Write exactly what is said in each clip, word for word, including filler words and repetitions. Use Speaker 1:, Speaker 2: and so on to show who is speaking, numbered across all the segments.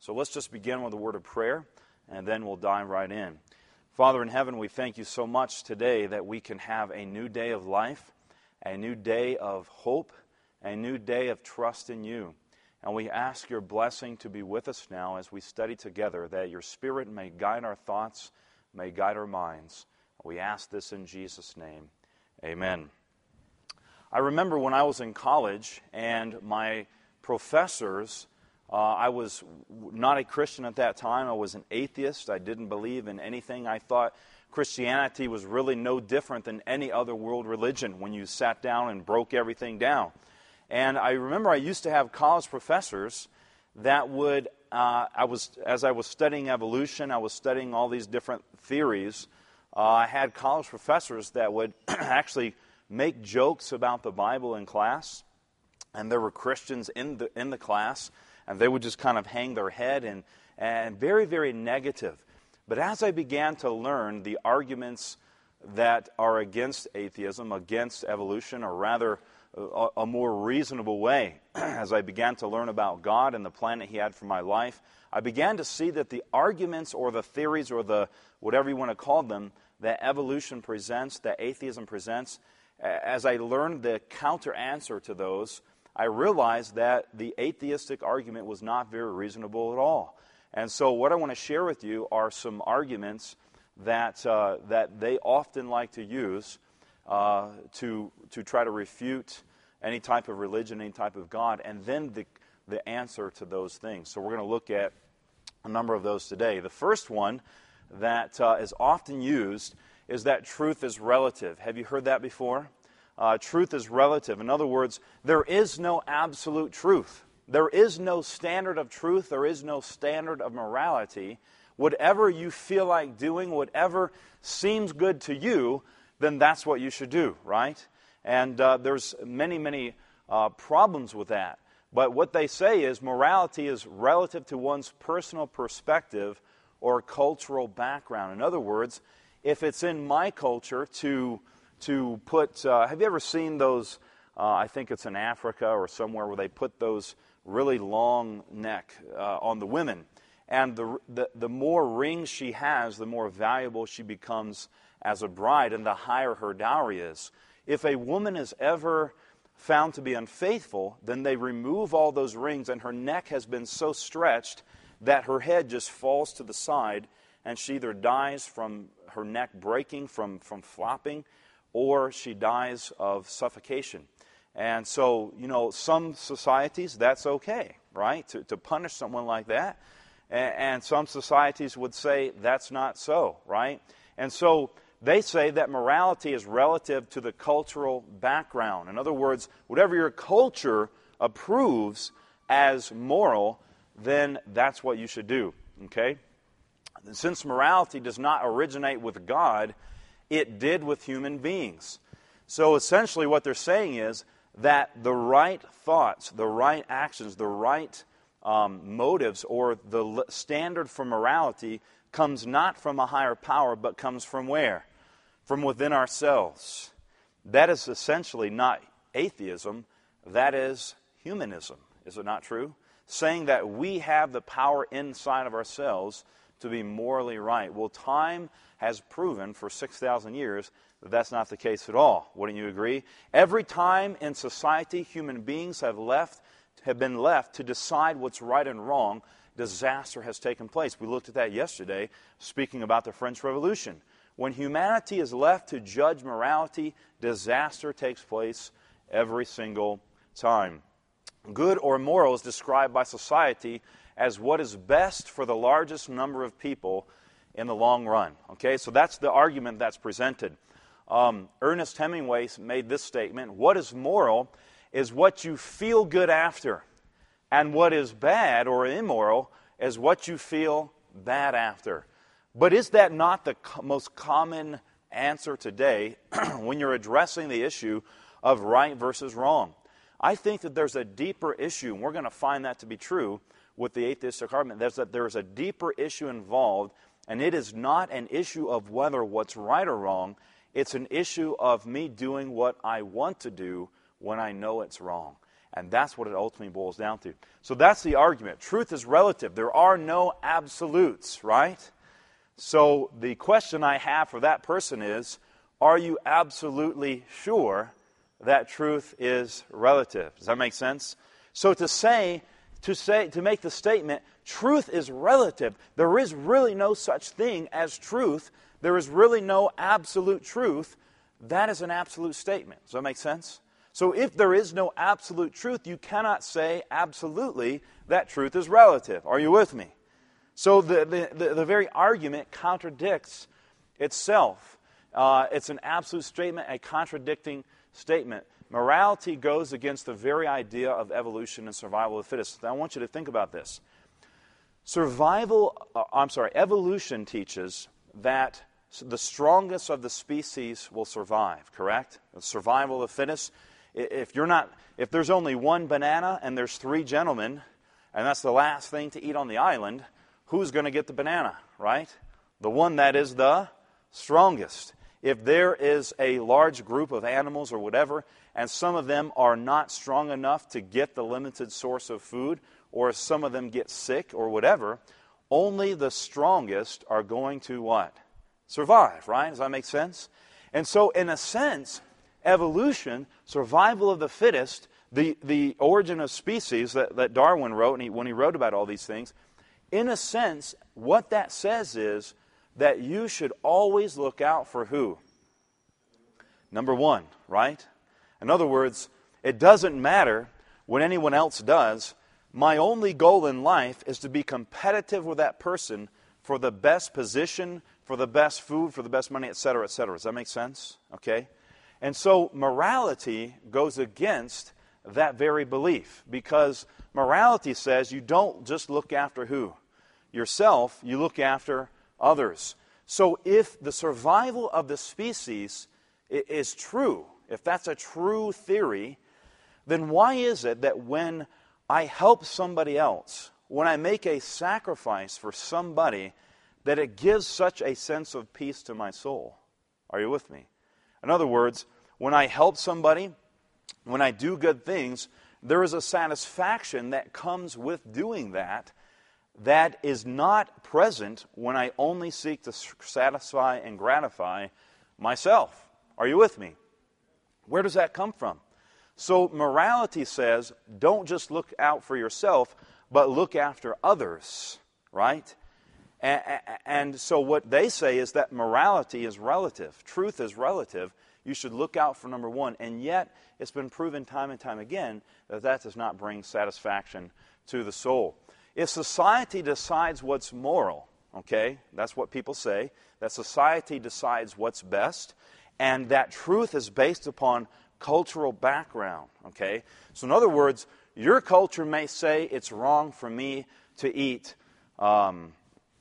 Speaker 1: So let's just begin with a word of prayer, and then we'll dive right in. Father in heaven, we thank you so much today that we can have a new day of life, a new day of hope, a new day of trust in you. And we ask your blessing to be with us now as we study together, that your Spirit may guide our thoughts, may guide our minds. We ask this in Jesus' name. Amen. I remember when I was in college and my professors, uh, I was not a Christian at that time. I was an atheist. I didn't believe in anything. I thought Christianity was really no different than any other world religion when you sat down and broke everything down. And I remember I used to have college professors that would, uh, I was as I was studying evolution, I was studying all these different theories, uh, I had college professors that would actually make jokes about the Bible in class, and there were Christians in the in the class, and they would just kind of hang their head and, and very, very negative. But as I began to learn the arguments that are against atheism, against evolution, or rather a, a more reasonable way, as I began to learn about God and the plan that He had for my life, I began to see that the arguments or the theories or the whatever you want to call them that evolution presents, that atheism presents, as I learned the counter answer to those, I realized that the atheistic argument was not very reasonable at all. And so what I want to share with you are some arguments that uh, that they often like to use uh, to to try to refute any type of religion, any type of God, and then the the answer to those things. So we're going to look at a number of those today. The first one that uh, is often used is that truth is relative. Have you heard that before? Uh, truth is relative. In other words, there is no absolute truth. There is no standard of truth. There is no standard of morality. Whatever you feel like doing, whatever seems good to you, then that's what you should do, right? And uh, there's many, many uh, problems with that. But what they say is morality is relative to one's personal perspective or cultural background. In other words, if it's in my culture to to put, uh, have you ever seen those, uh, I think it's in Africa or somewhere where they put those really long neck uh, on the women. And the, the the more rings she has, the more valuable she becomes as a bride and the higher her dowry is. If a woman is ever found to be unfaithful, then they remove all those rings and her neck has been so stretched that her head just falls to the side and she either dies from her neck breaking from, from flopping, or she dies of suffocation. And so, you know, some societies, that's okay, right, to, to punish someone like that. And, and some societies would say that's not so, right? And so they say that morality is relative to the cultural background. In other words, whatever your culture approves as moral, then that's what you should do, okay? Since morality does not originate with God, it did with human beings. So essentially what they're saying is that the right thoughts, the right actions, the right um, motives, or the l- standard for morality comes not from a higher power, but comes from where? From within ourselves. That is essentially not atheism, that is humanism. Is it not true? Saying that we have the power inside of ourselves to be morally right. Well, time has proven for six thousand years that that's not the case at all. Wouldn't you agree? Every time in society human beings have left, have been left to decide what's right and wrong, disaster has taken place. We looked at that yesterday, speaking about the French Revolution. When humanity is left to judge morality, disaster takes place every single time. Good or moral is described by society as what is best for the largest number of people in the long run. Okay, so that's the argument that's presented. Um, Ernest Hemingway made this statement: what is moral is what you feel good after, and what is bad or immoral is what you feel bad after. But is that not the co- most common answer today when you're addressing the issue of right versus wrong? I think that there's a deeper issue, and we're going to find that to be true with the atheistic argument. There's that there's a deeper issue involved, and it is not an issue of whether what's right or wrong. It's an issue of me doing what I want to do when I know it's wrong. And that's what it ultimately boils down to. So that's the argument. Truth is relative. There are no absolutes, right? So the question I have for that person is, are you absolutely sure that truth is relative? Does that make sense? So to say, to say, to make the statement, truth is relative, there is really no such thing as truth, there is really no absolute truth, that is an absolute statement. Does that make sense? So if there is no absolute truth, you cannot say absolutely that truth is relative. Are you with me? So the, the, the, the very argument contradicts itself. Uh, it's an absolute statement, a contradicting statement. Morality goes against the very idea of evolution and survival of the fittest. I want you to think about this. Survival, uh, I'm sorry, evolution teaches that the strongest of the species will survive, correct? The survival of the fittest. If you're not, if there's only one banana and there's three gentlemen, and that's the last thing to eat on the island, who's going to get the banana, right? The one that is the strongest. If there is a large group of animals or whatever, and some of them are not strong enough to get the limited source of food, or some of them get sick or whatever, only the strongest are going to what? Survive, right? Does that make sense? And so, in a sense, evolution, survival of the fittest, the, the origin of species that, that Darwin wrote, and he, when he wrote about all these things, in a sense, what that says is that you should always look out for who? Number one, right? In other words, it doesn't matter what anyone else does. My only goal in life is to be competitive with that person for the best position, for the best food, for the best money, et cetera, et cetera. Does that make sense? Okay? And so morality goes against that very belief, because morality says you don't just look after who? Yourself, you look after others. So if the survival of the species is true, if that's a true theory, then why is it that when I help somebody else, when I make a sacrifice for somebody, that it gives such a sense of peace to my soul? Are you with me? In other words, when I help somebody, when I do good things, there is a satisfaction that comes with doing that that is not present when I only seek to satisfy and gratify myself. Are you with me? Where does that come from? So morality says, don't just look out for yourself, but look after others, right? And, and so what they say is that morality is relative. Truth is relative. You should look out for number one. And yet, it's been proven time and time again that that does not bring satisfaction to the soul. If society decides what's moral, okay, that's what people say, that society decides what's best, and that truth is based upon cultural background, okay? So in other words, your culture may say it's wrong for me to eat, um,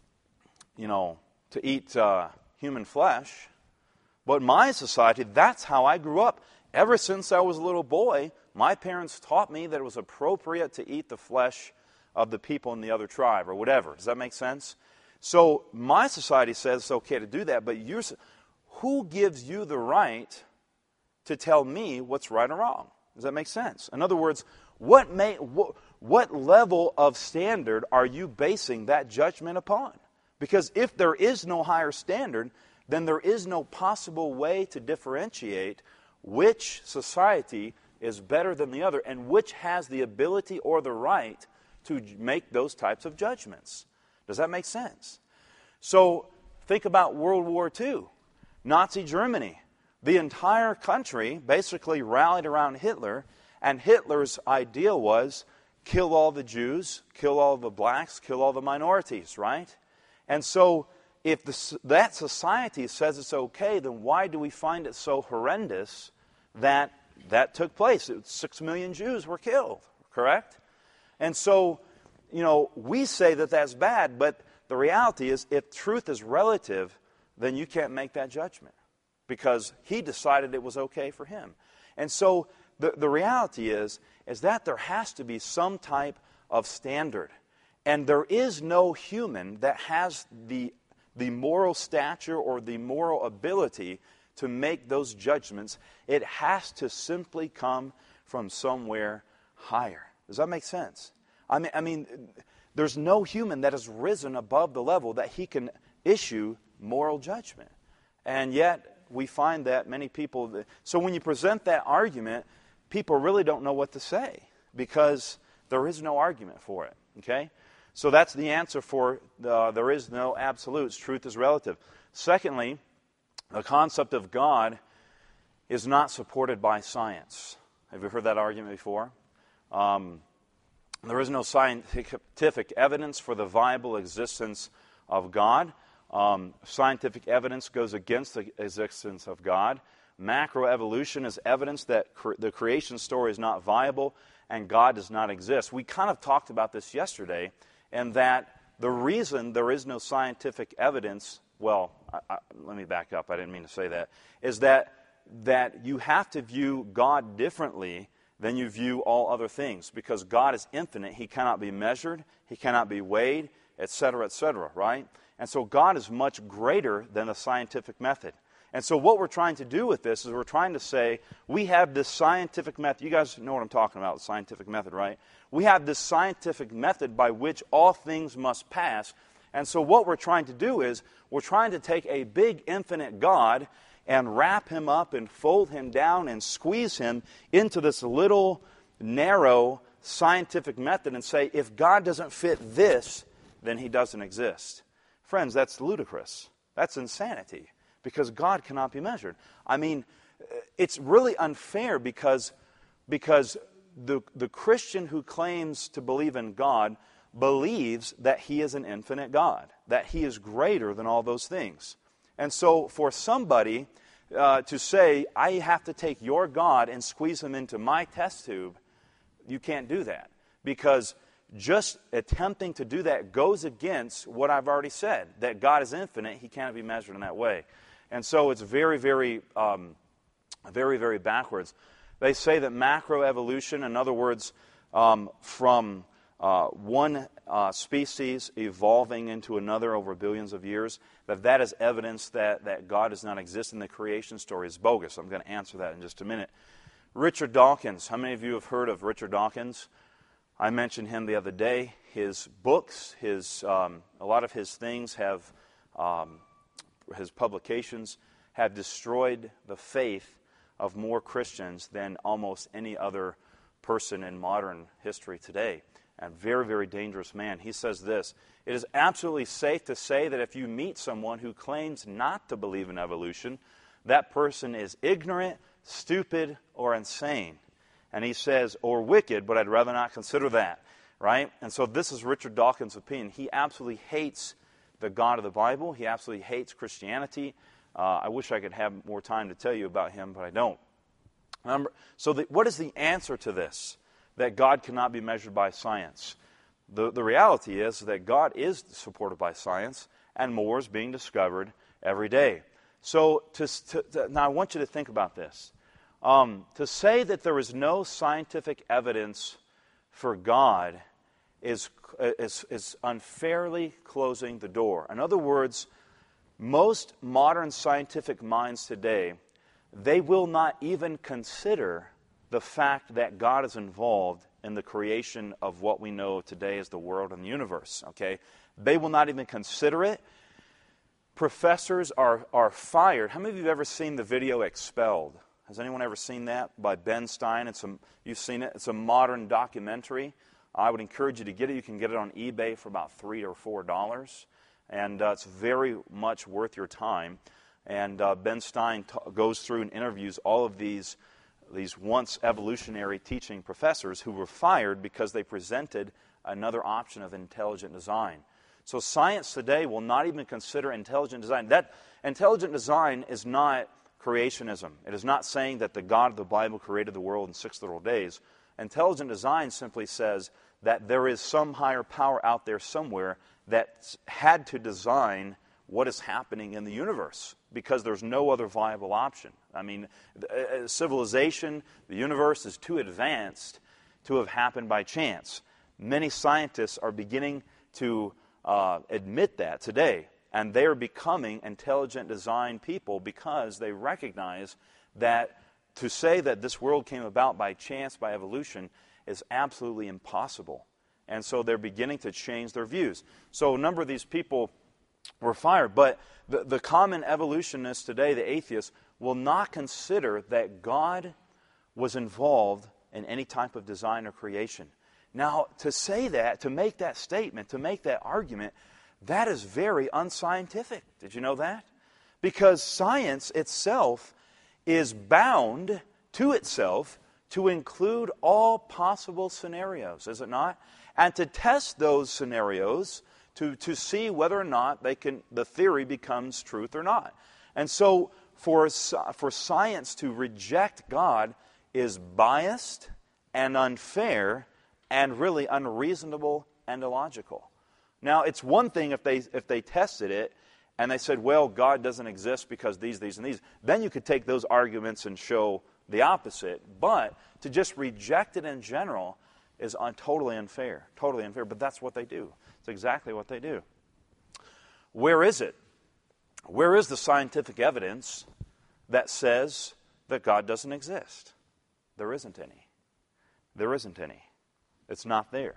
Speaker 1: you know, to eat uh, human flesh, but my society, that's how I grew up. Ever since I was a little boy, my parents taught me that it was appropriate to eat the flesh of the people in the other tribe or whatever. Does that make sense? So my society says it's okay to do that, but you're, who gives you the right to tell me what's right or wrong? Does that make sense? In other words, what, may, what, what level of standard are you basing that judgment upon? Because if there is no higher standard, then there is no possible way to differentiate which society is better than the other and which has the ability or the right to make those types of judgments. Does that make sense? So think about World War Two. Nazi Germany. The entire country basically rallied around Hitler, and Hitler's idea was kill all the Jews, kill all the blacks, kill all the minorities, right? And so if the, that society says it's okay, then why do we find it so horrendous that that took place? It, six million Jews were killed, correct? And so, you know, we say that that's bad, but the reality is if truth is relative, then you can't make that judgment because he decided it was okay for him. And so the, the reality is, is that there has to be some type of standard. And there is no human that has the, the moral stature or the moral ability to make those judgments. It has to simply come from somewhere higher. Does that make sense? I mean, I mean, there's no human that has risen above the level that he can issue moral judgment. And yet, we find that many people... So when you present that argument, people really don't know what to say because there is no argument for it. Okay? So that's the answer for uh, there is no absolutes. Truth is relative. Secondly, the concept of God is not supported by science. Have you heard that argument before? Um, there is no scientific evidence for the viable existence of God. Um, scientific evidence goes against the existence of God. Macroevolution is evidence that cre- the creation story is not viable and God does not exist. We kind of talked about this yesterday, and that the reason there is no scientific evidence, well, I, I, let me back up, I didn't mean to say that, is that, that you have to view God differently than you view all other things, because God is infinite. He cannot be measured, He cannot be weighed, et cetera, et cetera, right? And so God is much greater than the scientific method. And so what we're trying to do with this is we're trying to say, we have this scientific method. You guys know what I'm talking about, the scientific method, right? We have this scientific method by which all things must pass. And so what we're trying to do is we're trying to take a big infinite God and wrap Him up and fold Him down and squeeze Him into this little narrow scientific method and say, if God doesn't fit this, then He doesn't exist. Friends, that's ludicrous. That's insanity. Because God cannot be measured. I mean, it's really unfair because, because the, the Christian who claims to believe in God believes that He is an infinite God, that He is greater than all those things. And so for somebody uh, to say, I have to take your God and squeeze Him into my test tube, you can't do that. Because just attempting to do that goes against what I've already said, that God is infinite, He cannot be measured in that way. And so it's very, very, um, very, very backwards. They say that macroevolution, in other words, um, from uh, one uh, species evolving into another over billions of years, that that is evidence that, that God does not exist and the creation story is bogus. I'm going to answer that in just a minute. Richard Dawkins. How many of you have heard of Richard Dawkins? I mentioned him the other day. His books, his um, a lot of his things have... Um, his publications have destroyed the faith of more Christians than almost any other person in modern history today. And very, very dangerous man. He says this, it is absolutely safe to say that if you meet someone who claims not to believe in evolution, that person is ignorant, stupid, or insane. And he says, or wicked, but I'd rather not consider that, right? And so this is Richard Dawkins' opinion. He absolutely hates the God of the Bible. He absolutely hates Christianity. Uh, I wish I could have more time to tell you about him, but I don't. Number, so the, what is the answer to this? That God cannot be measured by science. The, the reality is that God is supported by science, and more is being discovered every day. So to, to, to, now I want you to think about this. Um, to say that there is no scientific evidence for God is Is, is unfairly closing the door. In other words, most modern scientific minds today, they will not even consider the fact that God is involved in the creation of what we know today as the world and the universe. Okay, they will not even consider it. Professors are are fired. How many of you have ever seen the video Expelled? Has anyone ever seen that by Ben Stein? It's a, you've seen it. It's a modern documentary. I would encourage you to get it. You can get it on eBay for about three or four dollars, and uh, it's very much worth your time. And uh, Ben Stein t- goes through and interviews all of these these once evolutionary teaching professors who were fired because they presented another option of intelligent design. So science today will not even consider intelligent design. That intelligent design is not creationism. It is not saying that the God of the Bible created the world in six literal days. Intelligent design simply says that there is some higher power out there somewhere that had to design what is happening in the universe because there's no other viable option. I mean, civilization, the universe is too advanced to have happened by chance. Many scientists are beginning to uh, admit that today, and they're becoming intelligent design people because they recognize that to say that this world came about by chance, by evolution, is absolutely impossible. And so they're beginning to change their views. So a number of these people were fired. But the, the common evolutionists today, the atheists, will not consider that God was involved in any type of design or creation. Now, to say that, to make that statement, to make that argument, that is very unscientific. Did you know that? Because science itself is bound to itself to include all possible scenarios, is it not? And to test those scenarios to, to see whether or not they can, the theory becomes truth or not. And so for, for science to reject God is biased and unfair and really unreasonable and illogical. Now, it's one thing if they if they tested it and they said, well, God doesn't exist because these, these, and these. Then you could take those arguments and show the opposite. But to just reject it in general is un- totally unfair. Totally unfair. But that's what they do. It's exactly what they do. Where is it? Where is the scientific evidence that says that God doesn't exist? There isn't any. There isn't any. It's not there.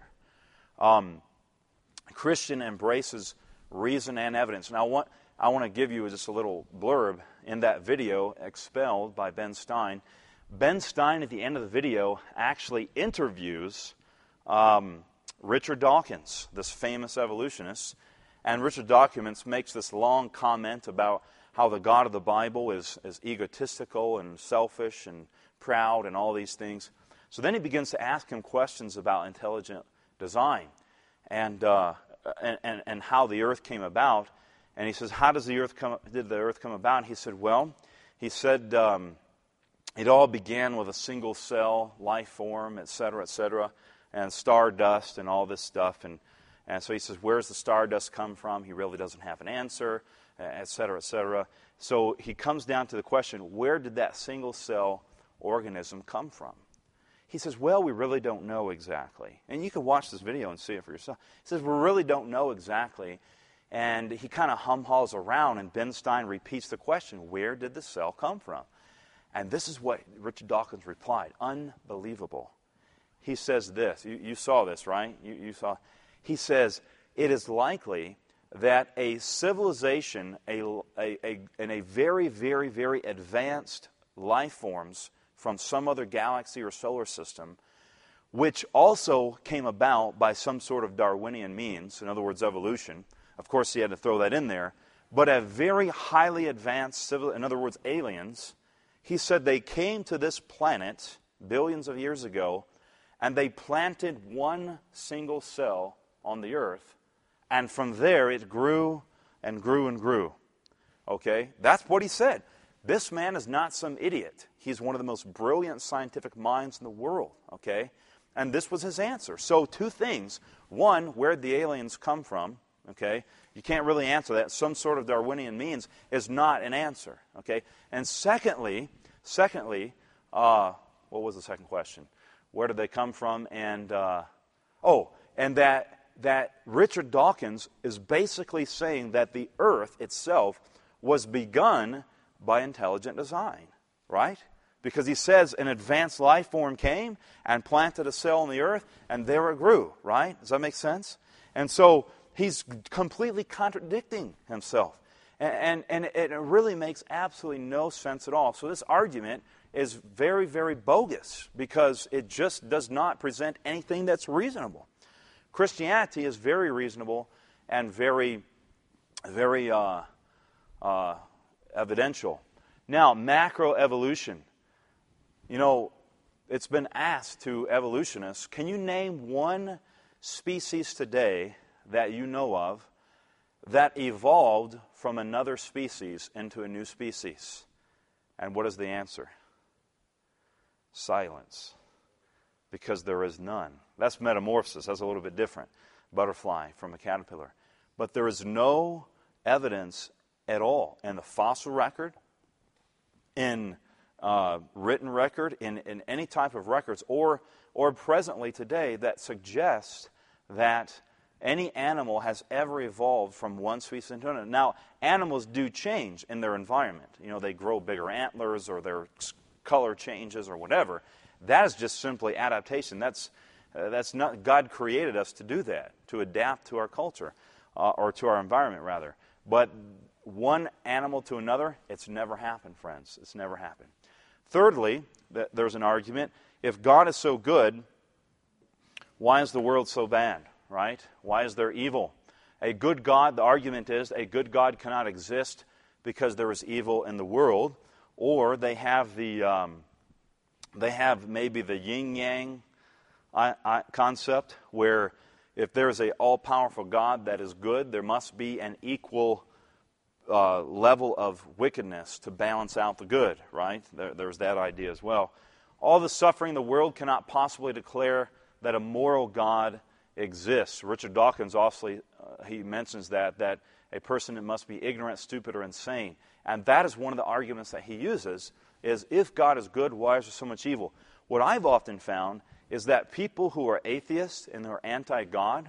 Speaker 1: Um, Christian embraces reason and evidence. Now, I want, I want to give you just a little blurb in that video, Expelled by Ben Stein. Ben Stein, at the end of the video, actually interviews um, Richard Dawkins, this famous evolutionist. And Richard Dawkins makes this long comment about how the God of the Bible is, is egotistical and selfish and proud and all these things. So then he begins to ask him questions about intelligent design and, uh, and, and, and how the earth came about. And he says, how does the earth come, did the earth come about? And he said, well, he said um, it all began with a single cell, life form, et cetera, et cetera, and stardust and all this stuff. And, and so he says, where's the stardust come from? He really doesn't have an answer, et cetera, et cetera. So he comes down to the question, where did that single cell organism come from? He says, well, we really don't know exactly. And you can watch this video and see it for yourself. He says, we really don't know exactly. And he kind of hum-haws around, and Ben Stein repeats the question, where did the cell come from? And this is what Richard Dawkins replied, unbelievable. He says this, you, you saw this, right? You, you saw. He says, it is likely that a civilization a, a, a, and a very, very, very advanced life forms from some other galaxy or solar system, which also came about by some sort of Darwinian means, in other words, evolution. Of course, he had to throw that in there. But a very highly advanced, civil, in other words, aliens, he said they came to this planet billions of years ago, and they planted one single cell on the earth, and from there it grew and grew and grew. Okay? That's what he said. This man is not some idiot. He's one of the most brilliant scientific minds in the world, okay? And this was his answer. So two things. One, where'd the aliens come from, okay? You can't really answer that. Some sort of Darwinian means is not an answer, okay? And secondly, secondly, uh, what was the second question? Where did they come from? And, uh, oh, and that, that Richard Dawkins is basically saying that the earth itself was begun by intelligent design, right? Because he says an advanced life form came and planted a cell in the earth, and there it grew, right? Does that make sense? And so he's completely contradicting himself. And, and, and it really makes absolutely no sense at all. So this argument is very, very bogus because it just does not present anything that's reasonable. Christianity is very reasonable and very, very uh, uh, evidential. Now, macroevolution. You know, it's been asked to evolutionists, can you name one species today that you know of that evolved from another species into a new species? And what is the answer? Silence. Because there is none. That's metamorphosis. That's a little bit different. Butterfly from a caterpillar. But there is no evidence at all in the fossil record, in uh, written record, in, in any type of records, or or presently today that suggests that any animal has ever evolved from one species into another. Now, animals do change in their environment. You know, they grow bigger antlers, or their color changes, or whatever. That is just simply adaptation. That's uh, that's not God created us to do that, to adapt to our culture uh, or to our environment rather. But one animal to another, it's never happened, friends. It's never happened. Thirdly, th- there's an argument. If God is so good, why is the world so bad, right? Why is there evil? A good God, the argument is, a good God cannot exist because there is evil in the world, or they have the um, they have maybe the yin-yang I, I, concept, where if there is an all-powerful God that is good, there must be an equal uh, level of wickedness to balance out the good, right? There, there's that idea as well. All the suffering in the world cannot possibly declare that a moral God exists. Richard Dawkins, obviously, uh, he mentions that, that a person must be ignorant, stupid, or insane. And that is one of the arguments that he uses, is if God is good, why is there so much evil? What I've often found is that people who are atheists and who are anti-God,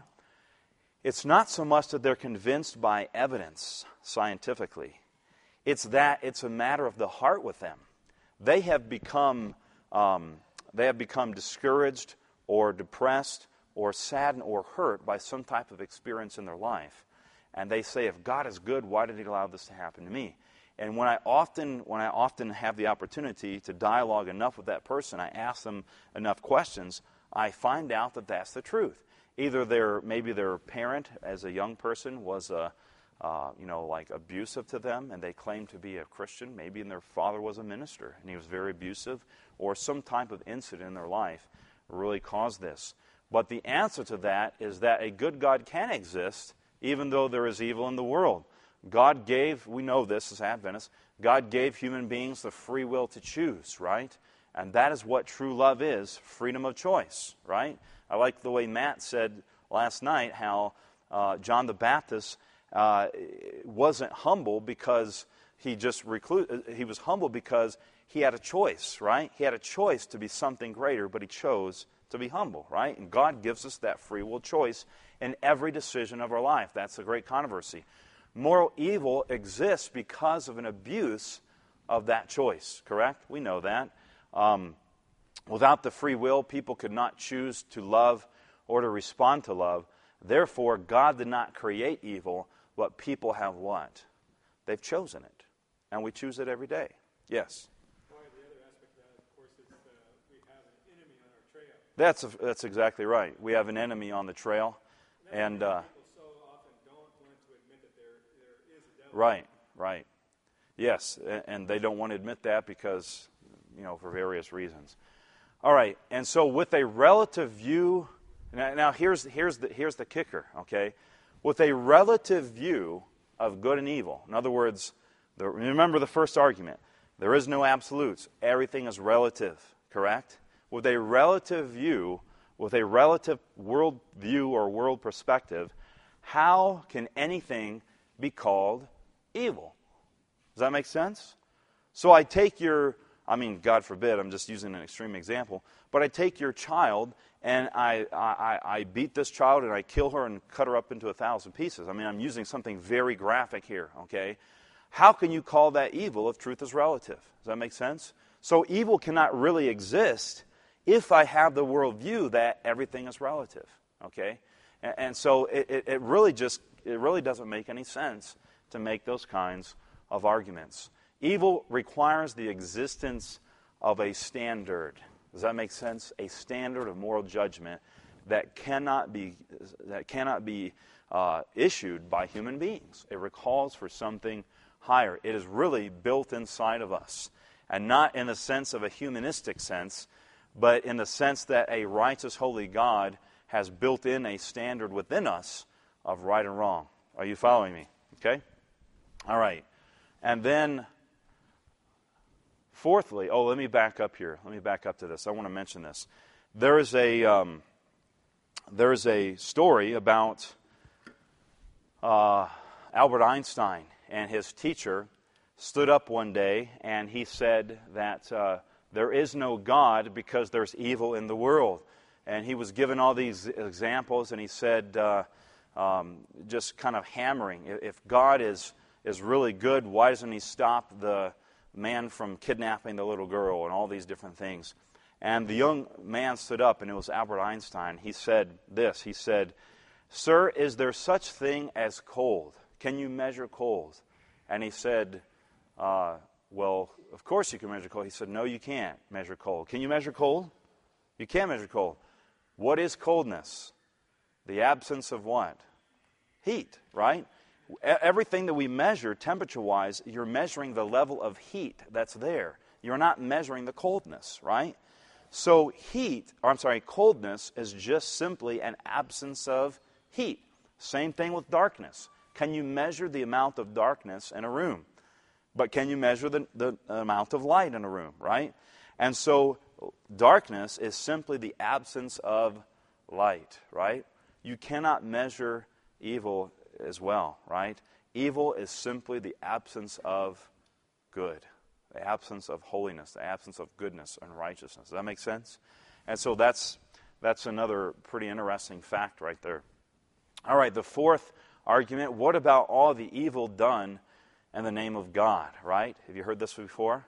Speaker 1: it's not so much that they're convinced by evidence scientifically. It's that it's a matter of the heart with them. They have become um, they have become discouraged or depressed or saddened or hurt by some type of experience in their life. And they say, if God is good, why did he allow this to happen to me? And when I often when I often have the opportunity to dialogue enough with that person, I ask them enough questions, I find out that that's the truth. Either their maybe their parent as a young person was a uh, you know like abusive to them, and they claim to be a Christian. Maybe their father was a minister and he was very abusive, or some type of incident in their life really caused this. But the answer to that is that a good God can exist even though there is evil in the world. God gave, we know this as Adventists, God gave human beings the free will to choose, right? And that is what true love is, freedom of choice, right? I like the way Matt said last night how uh, John the Baptist uh, wasn't humble because he just reclus- he was humble because he had a choice, right? He had a choice to be something greater, but he chose to be humble, right? And God gives us that free will choice in every decision of our life. That's the great controversy. Moral evil exists because of an abuse of that choice, correct? We know that. Um, without the free will, people could not choose to love or to respond to love. Therefore, God did not create evil, but people have what? They've chosen it. And we choose it every day. Yes?
Speaker 2: Well, the other aspect of that, of course, is uh, we have an enemy on our trail.
Speaker 1: That's, a, that's exactly right. We have an enemy on the trail. And... Uh, Right, right. Yes, and they don't want to admit that because, you know, for various reasons. All right, and so with a relative view, now, now here's, here's, the, here's the kicker, okay? With a relative view of good and evil, in other words, the, remember the first argument, there is no absolutes. Everything is relative, correct? With a relative view, with a relative world view or world perspective, how can anything be called evil? Does that make sense? So I take your, I mean, God forbid, I'm just using an extreme example, but I take your child and I, I, I beat this child and I kill her and cut her up into a thousand pieces. I mean, I'm using something very graphic here, okay? How can you call that evil if truth is relative? Does that make sense? So evil cannot really exist if I have the worldview that everything is relative, okay? And, and so it, it, it really just, it really doesn't make any sense to make those kinds of arguments. Evil requires the existence of a standard. Does that make sense? A standard of moral judgment that cannot be that cannot be uh, issued by human beings. It recalls for something higher. It is really built inside of us, and not in the sense of a humanistic sense, but in the sense that a righteous, holy God has built in a standard within us of right and wrong. Are you following me? Okay? All right. And then, fourthly, oh, let me back up here. Let me back up to this. I want to mention this. There is a, um, there is a story about uh, Albert Einstein and his teacher stood up one day and he said that uh, there is no God because there's evil in the world. And he was given all these examples and he said, uh, um, just kind of hammering, if God is... is really good, why doesn't he stop the man from kidnapping the little girl and all these different things? And the young man stood up, and it was Albert Einstein. He said this. He said, "Sir, is there such thing as cold? Can you measure cold?" And he said, uh, well, of course you can measure cold. He said, no, you can't measure cold. Can you measure cold? You can't measure cold. What is coldness? The absence of what? Heat, right? Everything that we measure temperature-wise, you're measuring the level of heat that's there. You're not measuring the coldness, right? So heat, or I'm sorry, coldness is just simply an absence of heat. Same thing with darkness. Can you measure the amount of darkness in a room? But can you measure the, the amount of light in a room, right? And so darkness is simply the absence of light, right? You cannot measure evil as well, right? Evil is simply the absence of good, the absence of holiness, the absence of goodness and righteousness. Does that make sense? And so that's that's another pretty interesting fact right there. All right, the fourth argument, what about all the evil done in the name of God, right? Have you heard this before?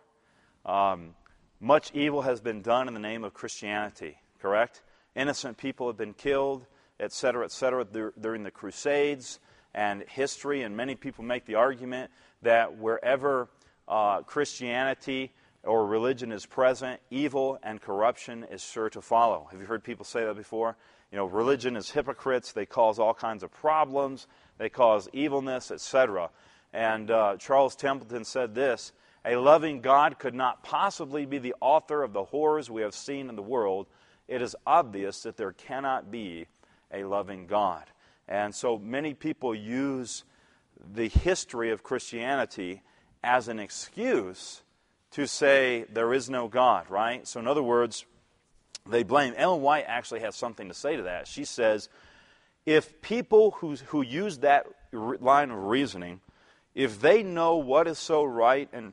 Speaker 1: Um, much evil has been done in the name of Christianity, correct? Innocent people have been killed, et cetera, et cetera, during the Crusades and history, and many people make the argument that wherever uh, Christianity or religion is present, evil and corruption is sure to follow. Have you heard people say that before? You know, religion is hypocrites. They cause all kinds of problems. They cause evilness, et cetera. And uh, Charles Templeton said this, "A loving God could not possibly be the author of the horrors we have seen in the world. It is obvious that there cannot be a loving God." And so many people use the history of Christianity as an excuse to say there is no God, right? So in other words, they blame. Ellen White actually has something to say to that. She says, if people who, who use that line of reasoning, if they know what is so right and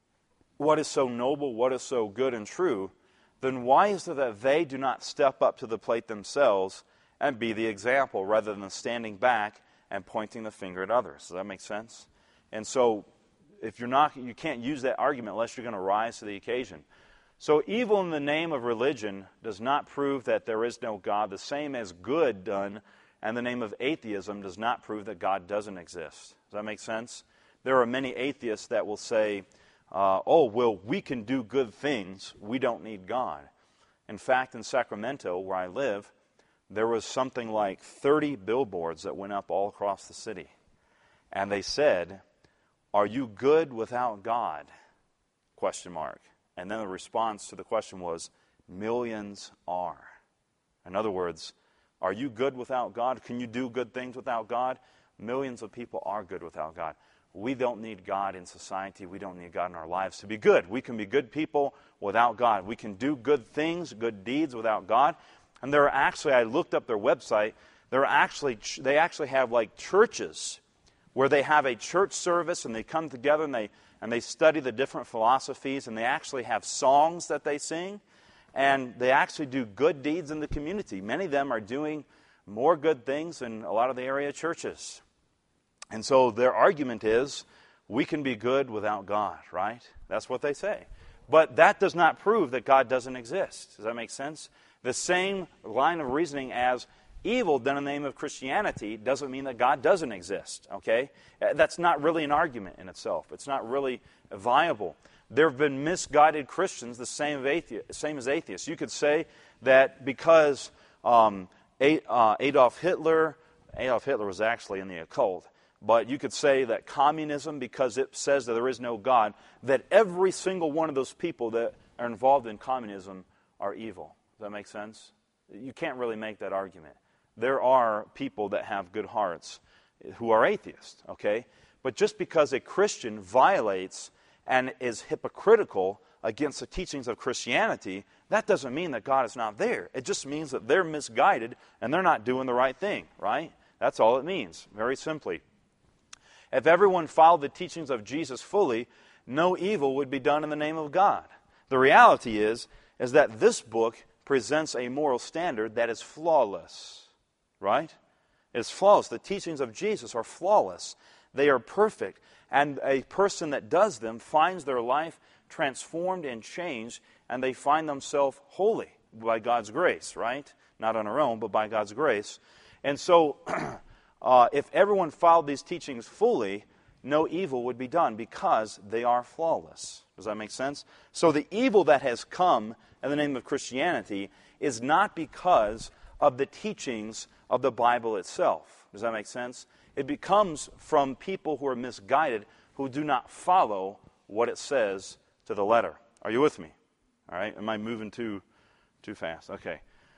Speaker 1: what is so noble, what is so good and true, then why is it that they do not step up to the plate themselves and be the example rather than standing back and pointing the finger at others? Does that make sense? And so if you're not, you can't use that argument unless you're going to rise to the occasion. So evil in the name of religion does not prove that there is no God, the same as good done in the name of atheism does not prove that God doesn't exist. Does that make sense? There are many atheists that will say, uh, oh, well, we can do good things. We don't need God. In fact, in Sacramento, where I live, there was something like thirty billboards that went up all across the city. And they said, are you good without God? Question mark. And then the response to the question was, millions are. In other words, are you good without God? Can you do good things without God? Millions of people are good without God. We don't need God in society. We don't need God in our lives to be good. We can be good people without God. We can do good things, good deeds without God. And there are actually, I looked up their website, there are actually, they actually have like churches where they have a church service and they come together and they and they study the different philosophies, and they actually have songs that they sing, and they actually do good deeds in the community. Many of them are doing more good things than a lot of the area churches. And so their argument is, we can be good without God, right? That's what they say. But that does not prove that God doesn't exist. Does that make sense? The same line of reasoning as evil done in the name of Christianity doesn't mean that God doesn't exist, okay? That's not really an argument in itself. It's not really viable. There have been misguided Christians the same, of athe- same as atheists. You could say that because um, Adolf Hitler, Adolf Hitler was actually in the occult, but you could say that communism, because it says that there is no God, that every single one of those people that are involved in communism are evil. Does that make sense? You can't really make that argument. There are people that have good hearts who are atheists, okay? But just because a Christian violates and is hypocritical against the teachings of Christianity, that doesn't mean that God is not there. It just means that they're misguided and they're not doing the right thing, right? That's all it means, very simply. If everyone followed the teachings of Jesus fully, no evil would be done in the name of God. The reality is, is that this book presents a moral standard that is flawless. Right? It's flawless. The teachings of Jesus are flawless. They are perfect. And a person that does them finds their life transformed and changed, and they find themselves holy by God's grace, right? Not on our own, but by God's grace. And so, uh, if everyone followed these teachings fully, no evil would be done because they are flawless. Does that make sense? So the evil that has come in the name of Christianity is not because of the teachings of the Bible itself. Does that make sense? It becomes from people who are misguided, who do not follow what it says to the letter. Are you with me? All right? Am I moving too, too fast? Okay.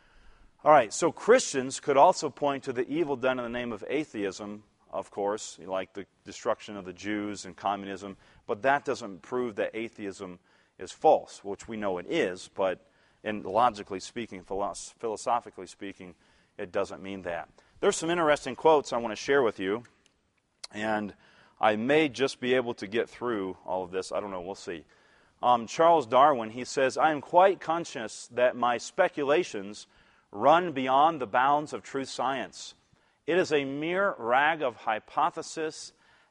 Speaker 1: All right, so Christians could also point to the evil done in the name of atheism, of course, like the destruction of the Jews and communism, but that doesn't prove that atheism is false, which we know it is, but in logically speaking, philosophically speaking, it doesn't mean that. There's some interesting quotes I want to share with you, and I may just be able to get through all of this. I don't know. We'll see. Um, Charles Darwin, he says, "I am quite conscious that my speculations run beyond the bounds of true science. It is a mere rag of hypothesis,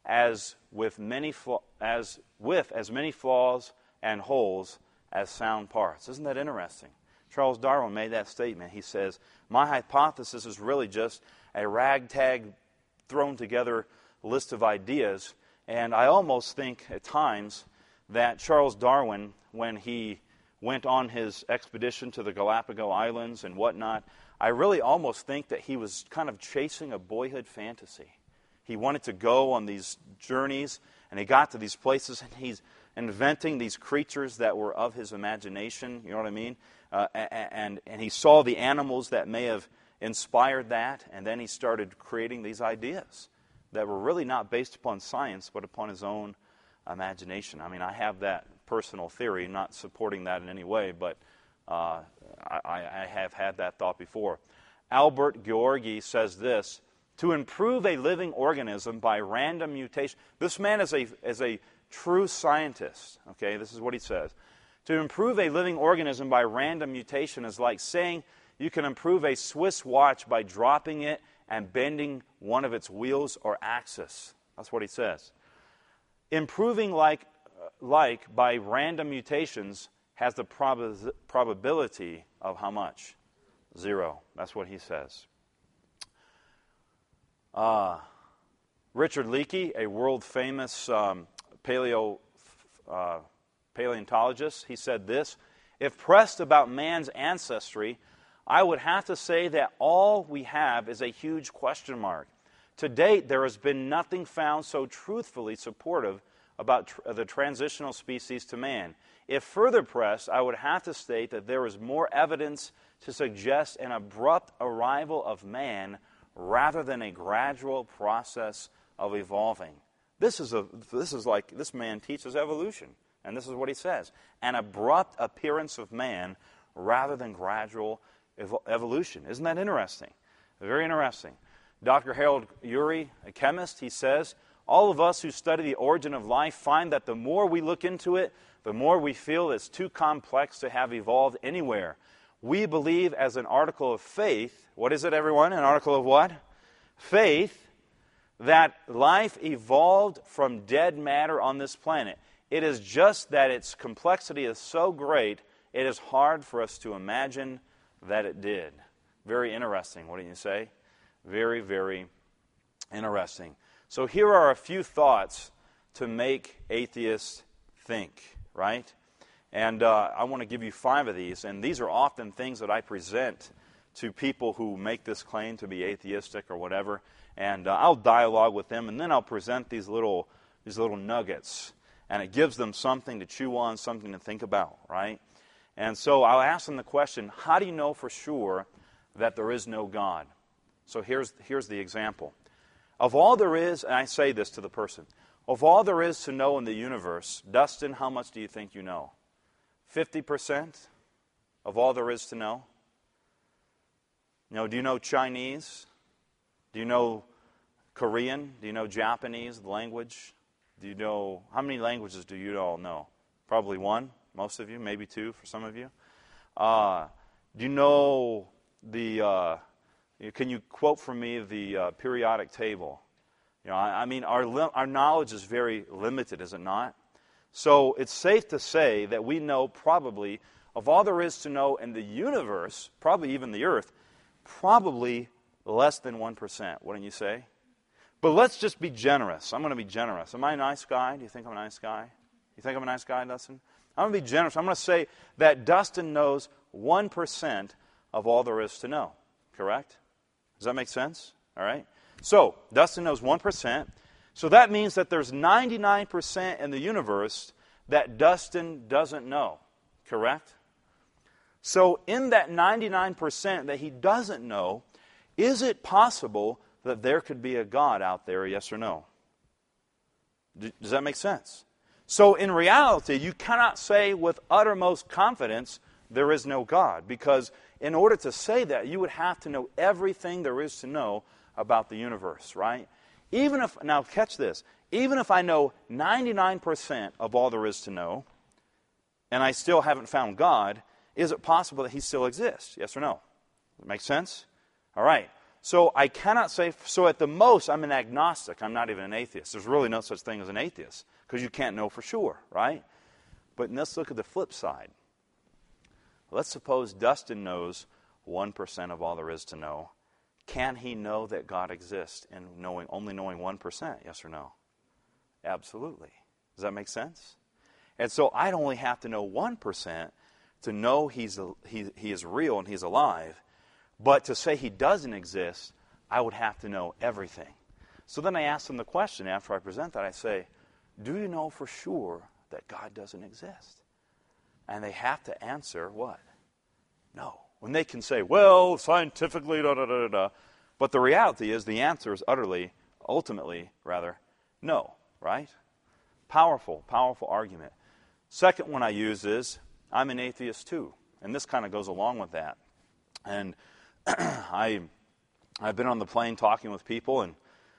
Speaker 1: as with many flaw- as with as many flaws and holes as sound parts." Isn't that interesting? Charles Darwin made that statement. He says, my hypothesis is really just a ragtag thrown together list of ideas. And I almost think at times that Charles Darwin, when he went on his expedition to the Galapagos Islands and whatnot, I really almost think that he was kind of chasing a boyhood fantasy. He wanted to go on these journeys, and he got to these places, and he's inventing these creatures that were of his imagination, you know what I mean? Uh, and, and he saw the animals that may have inspired that, and then he started creating these ideas that were really not based upon science, but upon his own imagination. I mean, I have that personal theory, not supporting that in any way, but uh, I, I have had that thought before. Albert Gheorghi says this, "To improve a living organism by random mutation." This man is a, is a true scientist, okay? This is what he says. "To improve a living organism by random mutation is like saying you can improve a Swiss watch by dropping it and bending one of its wheels or axis." That's what he says. Improving like, like by random mutations has the prob- probability of how much? Zero. That's what he says. Uh, Richard Leakey, a world-famous um, paleo, uh, paleontologist, he said this, "If pressed about man's ancestry, I would have to say that all we have is a huge question mark. To date, there has been nothing found so truthfully supportive about tr- the transitional species to man. If further pressed, I would have to state that there is more evidence to suggest an abrupt arrival of man rather than a gradual process of evolving." This is a this is like this man teaches evolution, and this is what he says: an abrupt appearance of man rather than gradual evo- evolution. Isn't that interesting? Very interesting. Doctor Harold Urey, a chemist, he says, "All of us who study the origin of life find that the more we look into it, the more we feel it's too complex to have evolved anywhere. We believe as an article of faith," what is it, everyone? An article of what? Faith, "that life evolved from dead matter on this planet. It is just that its complexity is so great, it is hard for us to imagine that it did." Very interesting, wouldn't you say? Very, very interesting. So here are a few thoughts to make atheists think, right? And uh, I want to give you five of these, and these are often things that I present to people who make this claim to be atheistic or whatever, and uh, I'll dialogue with them, and then I'll present these little these little nuggets, and it gives them something to chew on, something to think about, right? And so I'll ask them the question, how do you know for sure that there is no God? So here's here's the example. Of all there is, and I say this to the person, of all there is to know in the universe, Dustin, how much do you think you know? fifty percent of all there is to know? You know, do you know Chinese? Do you know Korean? Do you know Japanese, the language? Do you know, how many languages do you all know? Probably one, most of you, maybe two for some of you. Uh, do you know the, uh, can you quote for me the uh, periodic table? You know, I, I mean, our, li- our knowledge is very limited, is it not? So it's safe to say that we know probably, of all there is to know in the universe, probably even the earth, probably less than one percent. Wouldn't you say? But let's just be generous. I'm going to be generous. Am I a nice guy? Do you think I'm a nice guy? You think I'm a nice guy, Dustin? I'm going to be generous. I'm going to say that Dustin knows one percent of all there is to know. Correct? Does that make sense? All right. So, Dustin knows one percent. So that means that there's ninety-nine percent in the universe that Dustin doesn't know. Correct? So in that ninety-nine percent that he doesn't know, is it possible that there could be a God out there, yes or no? Does that make sense? So in reality, you cannot say with uttermost confidence there is no God, because in order to say that, you would have to know everything there is to know about the universe, right? Even if, now catch this, even if I know ninety-nine percent of all there is to know, and I still haven't found God, is it possible that He still exists? Yes or no? Make sense? All right. So I cannot say, so at the most, I'm an agnostic. I'm not even an atheist. There's really no such thing as an atheist, because you can't know for sure, right? But let's look at the flip side. Let's suppose Dustin knows one percent of all there is to know. Can he know that God exists in knowing, only knowing one percent? Yes or no? Absolutely. Does that make sense? And so I'd only have to know one percent to know he's a, he, he is real and He's alive. But to say He doesn't exist, I would have to know everything. So then I ask them the question after I present that. I say, do you know for sure that God doesn't exist? And they have to answer what? No. When they can say, well, scientifically, da da da da. But the reality is the answer is utterly, ultimately, rather, no. Right? Powerful, powerful argument. Second one I use is, I'm an atheist too. And this kind of goes along with that. And I, I've been on the plane talking with people, and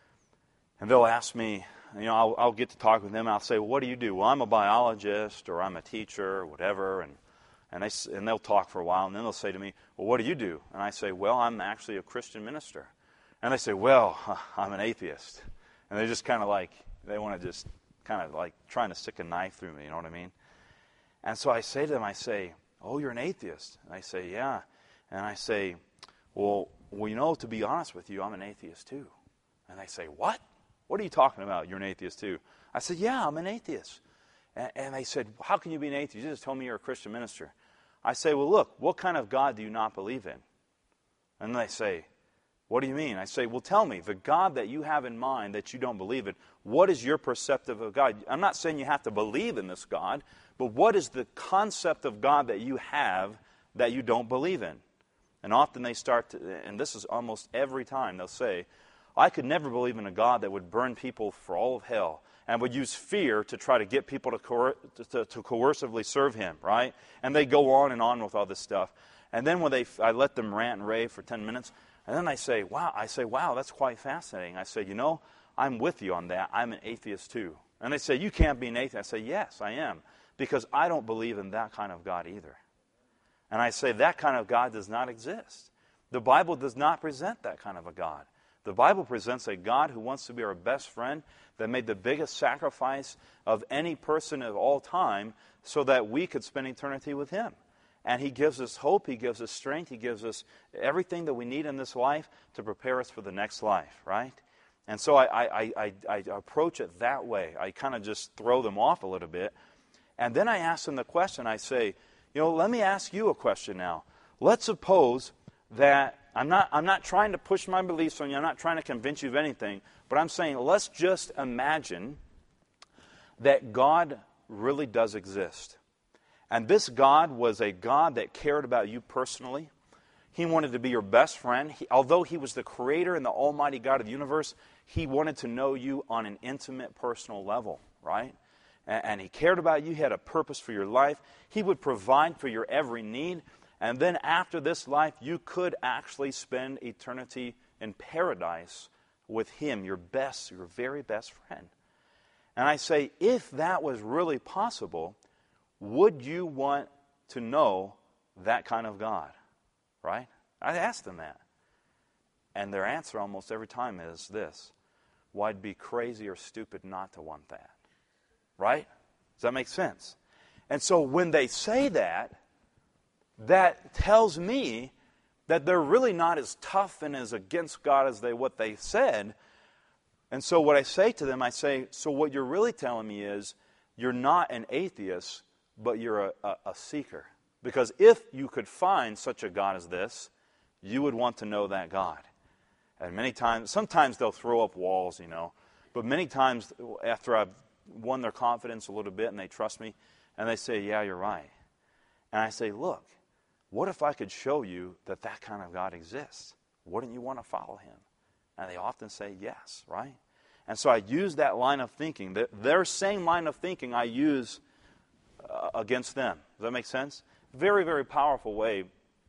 Speaker 1: and they'll ask me, you know, I'll, I'll get to talk with them, and I'll say, well, what do you do? Well, I'm a biologist, or I'm a teacher, or whatever, and and, they, and they'll talk for a while, and then they'll say to me, well, what do you do? And I say, well, I'm actually a Christian minister. And they say, well, I'm an atheist. And they just kind of like, they want to just kind of like trying to stick a knife through me, you know what I mean? And so I say to them, I say, oh, you're an atheist? And I say, yeah. And I say, well, well, you know, to be honest with you, I'm an atheist too. And they say, what? What are you talking about? You're an atheist too. I said, yeah, I'm an atheist. And, and they said, how can you be an atheist? You just told me you're a Christian minister. I say, well, look, what kind of God do you not believe in? And they say, what do you mean? I say, well, tell me, the God that you have in mind that you don't believe in, what is your perceptive of God? I'm not saying you have to believe in this God, but what is the concept of God that you have that you don't believe in? And often they start to, and this is almost every time, they'll say, I could never believe in a God that would burn people for all of hell and would use fear to try to get people to, coer- to, to coercively serve Him, right? And they go on and on with all this stuff. And then when they, I let them rant and rave for ten minutes, and then I say, wow, I say, wow, that's quite fascinating. I say, you know, I'm with you on that. I'm an atheist too. And they say, you can't be an atheist. I say, yes, I am, because I don't believe in that kind of God either. And I say, that kind of God does not exist. The Bible does not present that kind of a God. The Bible presents a God who wants to be our best friend, that made the biggest sacrifice of any person of all time so that we could spend eternity with Him. And He gives us hope, He gives us strength, He gives us everything that we need in this life to prepare us for the next life, right? And so I, I, I, I approach it that way. I kind of just throw them off a little bit. And then I ask them the question, I say, you know, let me ask you a question now. Let's suppose that I'm not, I'm not trying to push my beliefs on you. I'm not trying to convince you of anything. But I'm saying, let's just imagine that God really does exist. And this God was a God that cared about you personally. He wanted to be your best friend. He, although He was the creator and the almighty God of the universe, He wanted to know you on an intimate, personal level, right? And, and He cared about you. He had a purpose for your life. He would provide for your every need. And then after this life, you could actually spend eternity in paradise with Him, your best, your very best friend. And I say, if that was really possible, would you want to know that kind of God? Right? I asked them that. And their answer almost every time is this: well, I'd be crazy or stupid not to want that. Right? Does that make sense? And so when they say that, that tells me that they're really not as tough and as against God as they what they said. And so what I say to them, I say, so what you're really telling me is you're not an atheist, but you're a, a, a seeker. Because if you could find such a God as this, you would want to know that God. And many times, sometimes they'll throw up walls, you know. But many times after I've won their confidence a little bit and they trust me, and they say, yeah, you're right. And I say, look, what if I could show you that that kind of God exists? Wouldn't you want to follow him? And they often say yes, right? And so I use that line of thinking. Their, their same line of thinking I use uh, against them. Does that make sense? Very, very powerful way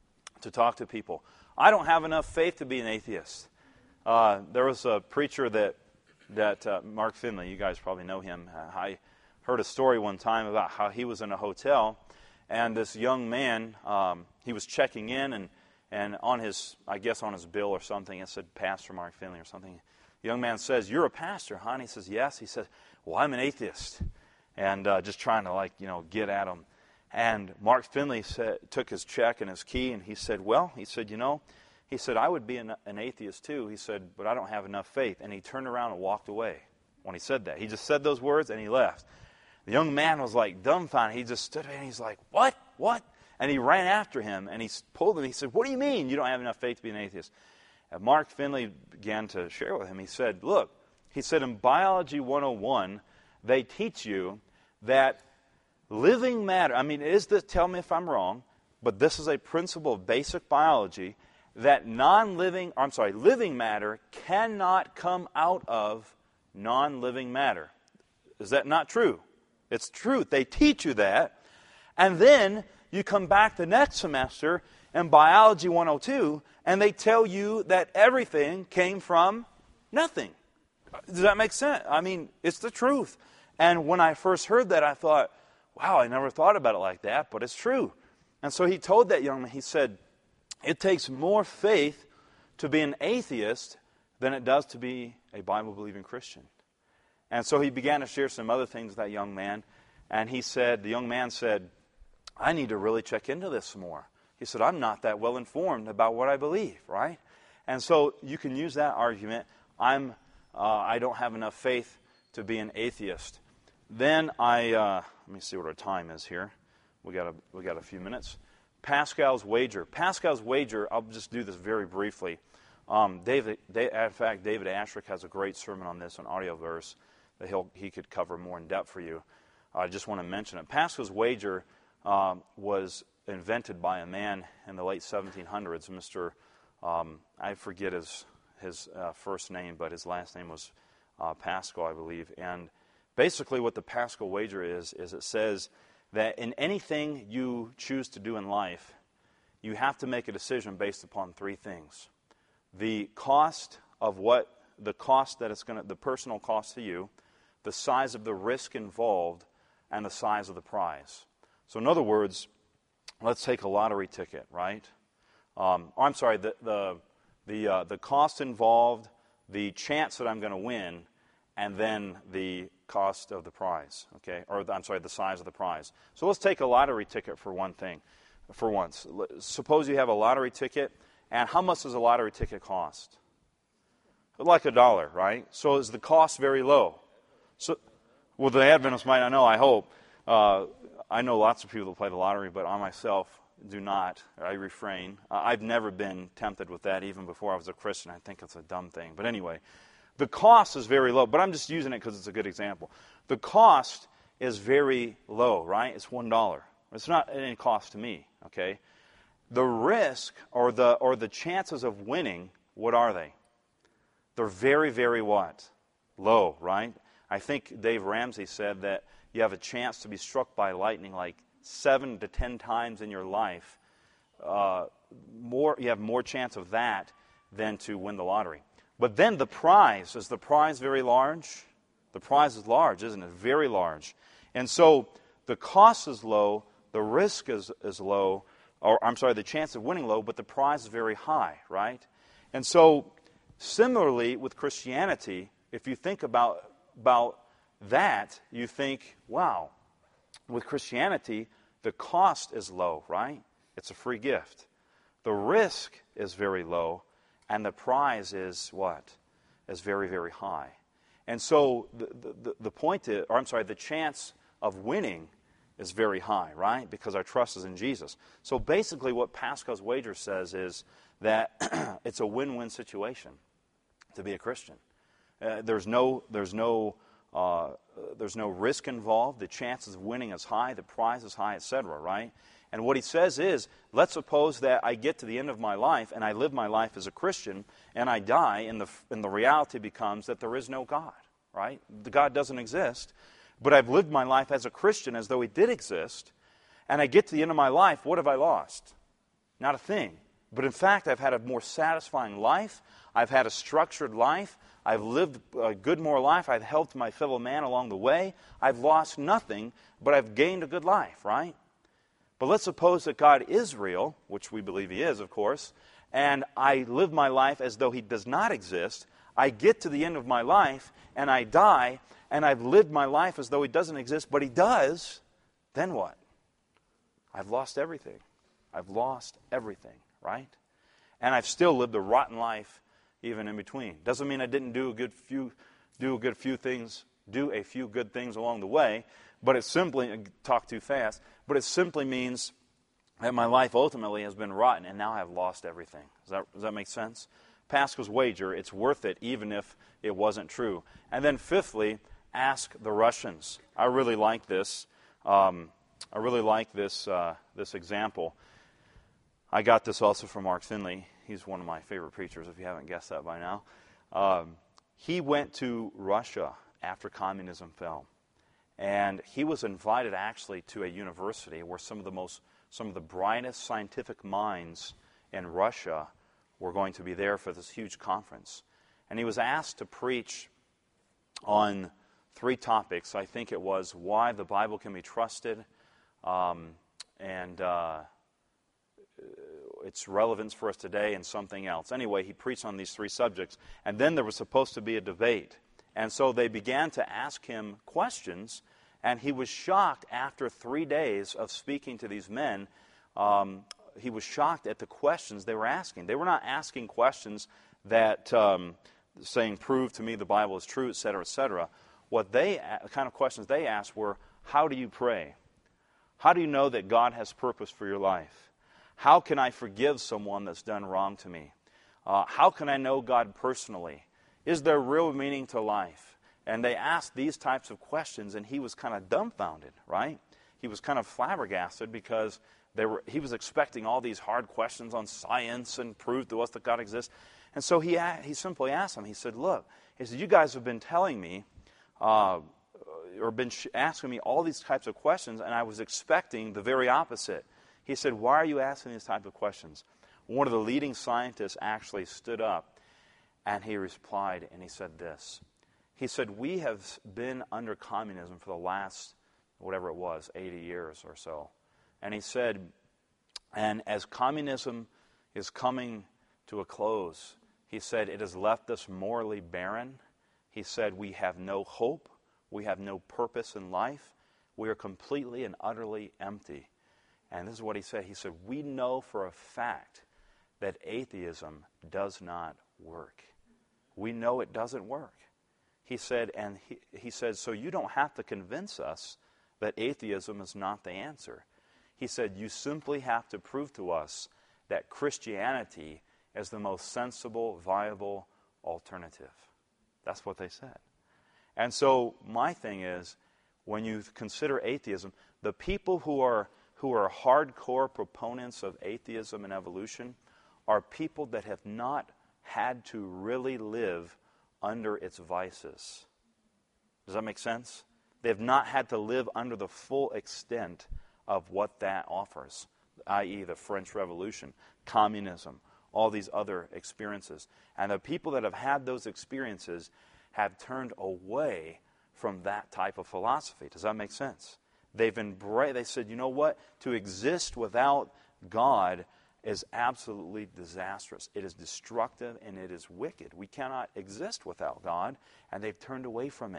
Speaker 1: to talk to people. I don't have enough faith to be an atheist. Uh, there was a preacher that, that uh, Mark Finley, you guys probably know him. Uh, I heard a story one time about how he was in a hotel, and this young man, um, he was checking in, and, and on his, I guess on his bill or something, it said Pastor Mark Finley or something. The young man says, you're a pastor, huh? And he says, yes. He says, well, I'm an atheist. And uh, just trying to, like, you know, get at him. And Mark Finley said, took his check and his key, and he said, well, he said, you know, he said, I would be an, an atheist too. He said, but I don't have enough faith. And he turned around and walked away when he said that. He just said those words, and he left. The young man was like dumbfounded. He just stood there, and he's like, what? What? And he ran after him, and he pulled him. He said, what do you mean you don't have enough faith to be an atheist? And Mark Finley began to share with him. He said, look, he said, in Biology one oh one, they teach you that living matter, I mean, is this, tell me if I'm wrong, but this is a principle of basic biology, that non-living, I'm sorry, living matter cannot come out of non-living matter. Is that not true? It's truth. They teach you that. And then you come back the next semester in Biology one oh two, and they tell you that everything came from nothing. Does that make sense? I mean, it's the truth. And when I first heard that, I thought, wow, I never thought about it like that, but it's true. And so he told that young man, he said, it takes more faith to be an atheist than it does to be a Bible-believing Christian. And so he began to share some other things with that young man. And he said, the young man said, I need to really check into this more. He said, I'm not that well informed about what I believe, right? And so you can use that argument. I'm, uh, I don't have enough faith to be an atheist. Then I, uh, let me see what our time is here. We got a, we got a few minutes. Pascal's wager. Pascal's wager, I'll just do this very briefly. Um, David, they, in fact, David Ashrick has a great sermon on this on Audioverse that he'll, he could cover more in depth for you. I just want to mention it. Pascal's wager um, was invented by a man in the late seventeen hundreds, Mister Um, I forget his his uh, first name, but his last name was uh, Pascal, I believe. And basically what the Pascal wager is, is it says that in anything you choose to do in life, you have to make a decision based upon three things. The cost of what, the cost that it's going to, the personal cost to you, the size of the risk involved, and the size of the prize. So in other words, let's take a lottery ticket, right? Um, I'm sorry, the the the, uh, the cost involved, the chance that I'm going to win, and then the cost of the prize, okay? Or I'm sorry, the size of the prize. So let's take a lottery ticket for one thing, for once. Suppose you have a lottery ticket, and how much does a lottery ticket cost? Like a dollar, right? So is the cost very low? So, well, the Adventists might not know, I hope. Uh, I know lots of people that play the lottery, but I myself do not. I refrain. Uh, I've never been tempted with that, even before I was a Christian. I think it's a dumb thing. But anyway, the cost is very low, but I'm just using it because it's a good example. The cost is very low, right? It's one dollar. It's not any cost to me, okay? The risk or the or the chances of winning, what are they? They're very, very what? Low, right? I think Dave Ramsey said that you have a chance to be struck by lightning like seven to ten times in your life. Uh, more, you have more chance of that than to win the lottery. But then the prize, is the prize very large? The prize is large, isn't it? Very large. And so the cost is low, the risk is, is low, or I'm sorry, the chance of winning low, but the prize is very high, right? And so similarly with Christianity, if you think about, about that, you think, wow, with Christianity, the cost is low, right? It's a free gift. The risk is very low, and the prize is what? Is very, very high. And so the, the, the point is, or I'm sorry, the chance of winning is very high, right? Because our trust is in Jesus. So basically what Pascal's wager says is that it's a win-win situation to be a Christian. Uh, there's no, there's no, uh, there's no risk involved. The chances of winning is high. The prize is high, et cetera, right? And what he says is, let's suppose that I get to the end of my life and I live my life as a Christian and I die, and the, and the reality becomes that there is no God, right? The God doesn't exist, but I've lived my life as a Christian as though he did exist, and I get to the end of my life, what have I lost? Not a thing. But in fact, I've had a more satisfying life. I've had a structured life. I've lived a good moral life. I've helped my fellow man along the way. I've lost nothing, but I've gained a good life, right? But let's suppose that God is real, which we believe he is, of course, and I live my life as though he does not exist. I get to the end of my life, and I die, and I've lived my life as though he doesn't exist, but he does. Then what? I've lost everything. I've lost everything, right? And I've still lived a rotten life even in between. Doesn't mean I didn't do a good few, do a good few things, do a few good things along the way, but it simply, talk too fast, but it simply means that my life ultimately has been rotten, and now I've lost everything. Does that, does that make sense? Pascal's wager, it's worth it even if it wasn't true. And then fifthly, ask the Russians. I really like this. Um, I really like this uh, this example. I got this also from Mark Finley. He's one of my favorite preachers, if you haven't guessed that by now. Um, he went to Russia after communism fell. And he was invited actually to a university where some of the most, some of the brightest scientific minds in Russia were going to be there for this huge conference. And he was asked to preach on three topics. I think it was why the Bible can be trusted, um, and uh, its relevance for us today, and something else. Anyway, he preached on these three subjects, and then there was supposed to be a debate. And so they began to ask him questions, and he was shocked after three days of speaking to these men. Um, he was shocked at the questions they were asking. They were not asking questions that, um, saying, prove to me the Bible is true, et cetera, et cetera. What they, the kind of questions they asked were, how do you pray? How do you know that God has purpose for your life? How can I forgive someone that's done wrong to me? Uh, how can I know God personally? Is there real meaning to life? And they asked these types of questions, and he was kind of dumbfounded, right? He was kind of flabbergasted because they were, he was expecting all these hard questions on science and prove to us that God exists. And so he he simply asked them, he said, look, he said, you guys have been telling me, uh, or been sh- asking me all these types of questions, and I was expecting the very opposite. He said, why are you asking these types of questions? One of the leading scientists actually stood up, and he replied, and he said this. He said, we have been under communism for the last, whatever it was, eighty years or so. And he said, and as communism is coming to a close, he said, it has left us morally barren. He said, we have no hope. We have no purpose in life. We are completely and utterly empty. And this is what he said. He said, we know for a fact that atheism does not work. We know it doesn't work. He said, and he, he said, so you don't have to convince us that atheism is not the answer. He said, you simply have to prove to us that Christianity is the most sensible, viable alternative. That's what they said. And so my thing is, when you consider atheism, the people who are who are hardcore proponents of atheism and evolution are people that have not had to really live under its vices. Does that make sense? They have not had to live under the full extent of what that offers, that is the French Revolution, communism, all these other experiences. And the people that have had those experiences have turned away from that type of philosophy. Does that make sense? They've embraced, they said, you know what? To exist without God is absolutely disastrous. It is destructive and it is wicked. We cannot exist without God, and they've turned away from it.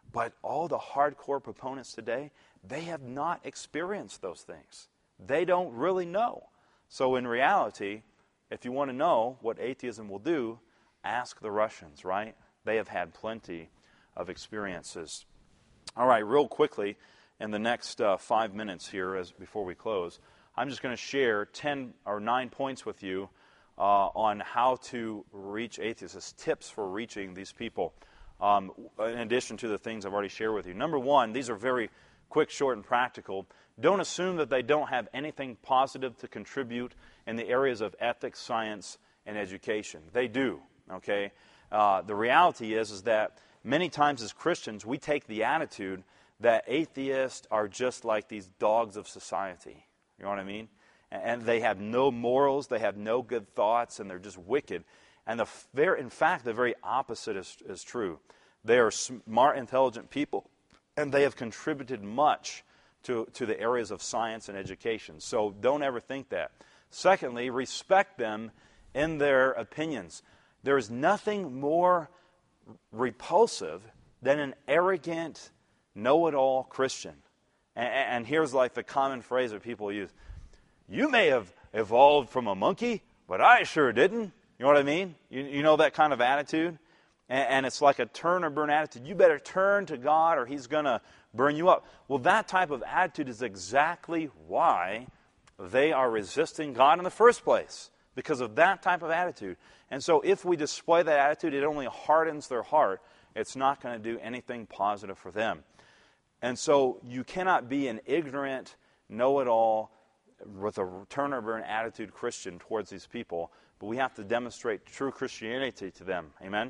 Speaker 1: But all the hardcore proponents today, they have not experienced those things. They don't really know. So in reality, if you want to know what atheism will do, ask the Russians, right? They have had plenty of experiences. All right, real quickly, in the next uh, five minutes here, as before we close, I'm just going to share ten or nine points with you uh, on how to reach atheists, tips for reaching these people, um, in addition to the things I've already shared with you. Number one, these are very quick, short, and practical. Don't assume that they don't have anything positive to contribute in the areas of ethics, science, and education. They do, okay? Uh, the reality is, is that many times as Christians, we take the attitude that atheists are just like these dogs of society. You know what I mean? And they have no morals, they have no good thoughts, and they're just wicked. And the very, in fact, the very opposite is, is true. They are smart, intelligent people, and they have contributed much to, to the areas of science and education. So don't ever think that. Secondly, respect them in their opinions. There is nothing more repulsive than an arrogant, know-it-all Christian. And, and here's like the common phrase that people use. You may have evolved from a monkey, but I sure didn't. You know what I mean? You, you know that kind of attitude? And, and it's like a turn or burn attitude. You better turn to God or He's going to burn you up. Well, that type of attitude is exactly why they are resisting God in the first place, because of that type of attitude. And so if we display that attitude, it only hardens their heart. It's not going to do anything positive for them. And so you cannot be an ignorant, know-it-all, with a turn or burn attitude Christian towards these people, but we have to demonstrate true Christianity to them. Amen?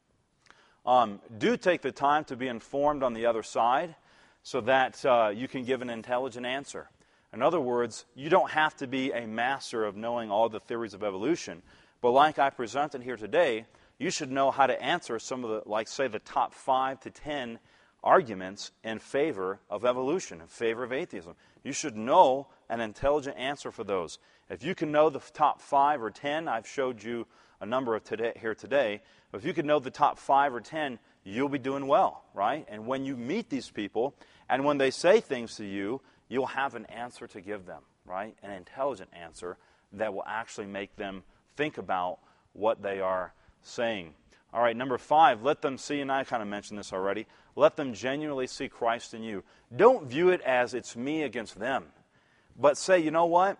Speaker 1: Um, do take the time to be informed on the other side so that uh, you can give an intelligent answer. In other words, you don't have to be a master of knowing all the theories of evolution, but like I presented here today, you should know how to answer some of the, like say, the top five to ten arguments in favor of evolution, in favor of atheism. You should know an intelligent answer for those. If you can know the top five or ten, I've showed you a number of today, here today, but if you can know the top five or ten, you'll be doing well, right? And when you meet these people, and when they say things to you, you'll have an answer to give them, right? An intelligent answer that will actually make them think about what they are saying. All right, number five, let them see, and I kind of mentioned this already, let them genuinely see Christ in you. Don't view it as it's me against them, but say, you know what?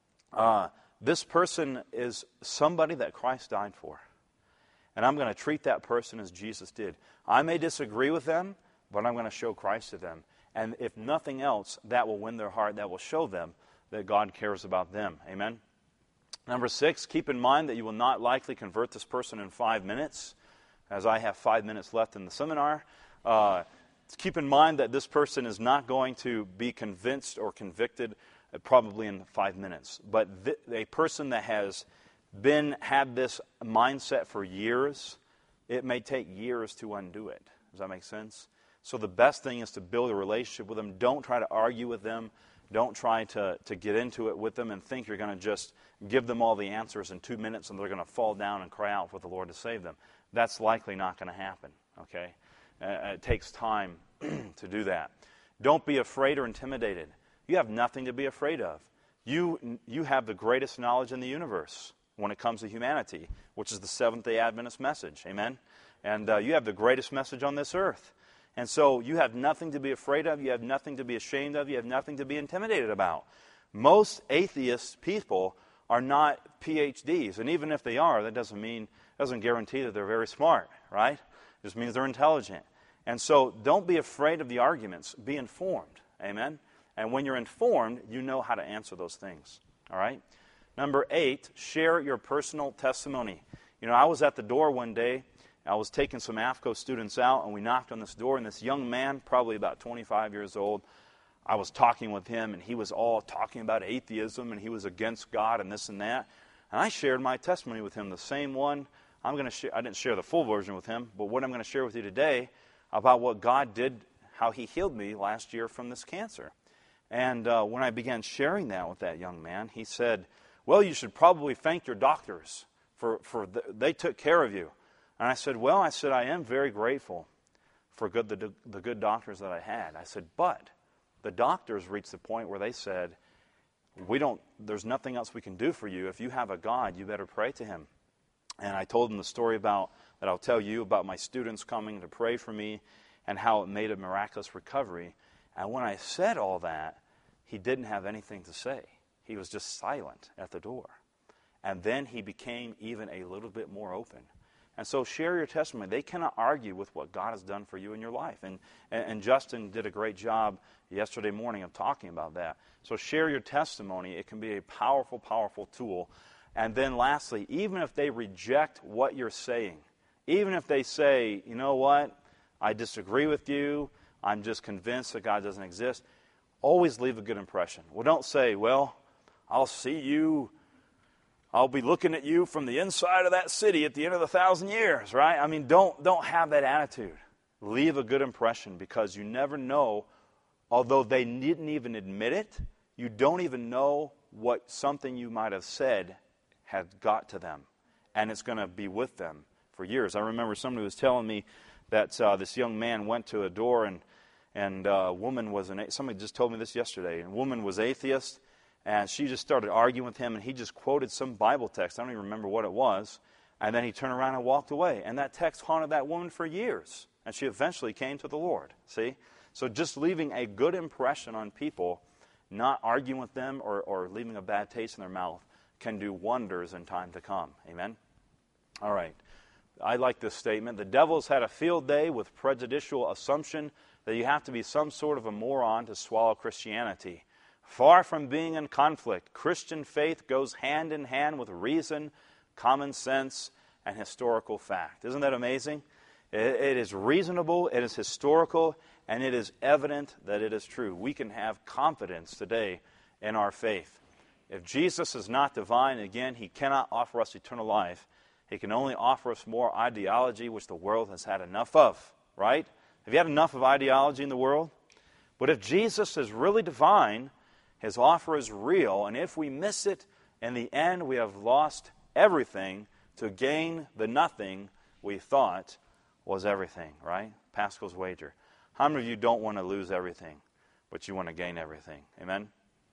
Speaker 1: Uh, this person is somebody that Christ died for, and I'm going to treat that person as Jesus did. I may disagree with them, but I'm going to show Christ to them. And if nothing else, that will win their heart. That will show them that God cares about them. Amen? Number six, keep in mind that you will not likely convert this person in five minutes, as I have five minutes left in the seminar. Uh, keep in mind that this person is not going to be convinced or convicted uh, probably in five minutes. But th- a person that has been had this mindset for years, it may take years to undo it. Does that make sense? So the best thing is to build a relationship with them. Don't try to argue with them. Don't try to, to get into it with them and think you're going to just give them all the answers in two minutes and they're going to fall down and cry out for the Lord to save them. That's likely not going to happen, okay? Uh, it takes time to do that. Don't be afraid or intimidated. You have nothing to be afraid of. You, you have the greatest knowledge in the universe when it comes to humanity, which is the Seventh-day Adventist message, amen? And uh, you have the greatest message on this earth. And so you have nothing to be afraid of. You have nothing to be ashamed of. You have nothing to be intimidated about. Most atheist people are not P H Ds. And even if they are, that doesn't mean, doesn't guarantee that they're very smart, right? It just means they're intelligent. And so don't be afraid of the arguments. Be informed. Amen? And when you're informed, you know how to answer those things. All right? Number eight, share your personal testimony. You know, I was at the door one day. I was taking some A F C O students out, and we knocked on this door, and this young man, probably about twenty-five years old, I was talking with him, and he was all talking about atheism, and he was against God and this and that. And I shared my testimony with him, the same one. I'm going to share, I didn't share the full version with him, but what I'm going to share with you today about what God did, how He healed me last year from this cancer. And uh, when I began sharing that with that young man, he said, well, you should probably thank your doctors for, for the, they took care of you. And I said, well, I said, I am very grateful for good the, the good doctors that I had. I said, but the doctors reached the point where they said, we don't, there's nothing else we can do for you. If you have a God, you better pray to him. And I told him the story about, that I'll tell you, about my students coming to pray for me and how it made a miraculous recovery. And when I said all that, he didn't have anything to say. He was just silent at the door. And then he became even a little bit more open. And so share your testimony. They cannot argue with what God has done for you in your life. And, and, and Justin did a great job yesterday morning of talking about that. So share your testimony. It can be a powerful, powerful tool. And then lastly, even if they reject what you're saying, even if they say, you know what, I disagree with you, I'm just convinced that God doesn't exist, always leave a good impression. Well, don't say, well, I'll see you, I'll be looking at you from the inside of that city at the end of the thousand years, right? I mean, don't, don't have that attitude. Leave a good impression, because you never know, although they didn't even admit it, you don't even know what something you might have said had got to them, and it's going to be with them for years. I remember somebody was telling me that uh, this young man went to a door, and and uh, a woman was an somebody just told me this yesterday. A woman was atheist, and she just started arguing with him, and he just quoted some Bible text. I don't even remember what it was, and then he turned around and walked away. And that text haunted that woman for years, and she eventually came to the Lord. See, so just leaving a good impression on people, not arguing with them or, or leaving a bad taste in their mouth, can do wonders in time to come. Amen? All right. I like this statement. The devil's had a field day with prejudicial assumption that you have to be some sort of a moron to swallow Christianity. Far from being in conflict, Christian faith goes hand in hand with reason, common sense, and historical fact. Isn't that amazing? It, it is reasonable, it is historical, and it is evident that it is true. We can have confidence today in our faith. If Jesus is not divine, again, he cannot offer us eternal life. He can only offer us more ideology, which the world has had enough of, right? Have you had enough of ideology in the world? But if Jesus is really divine, his offer is real, and if we miss it, in the end we have lost everything to gain the nothing we thought was everything, right? Pascal's wager. How many of you don't want to lose everything, but you want to gain everything? Amen?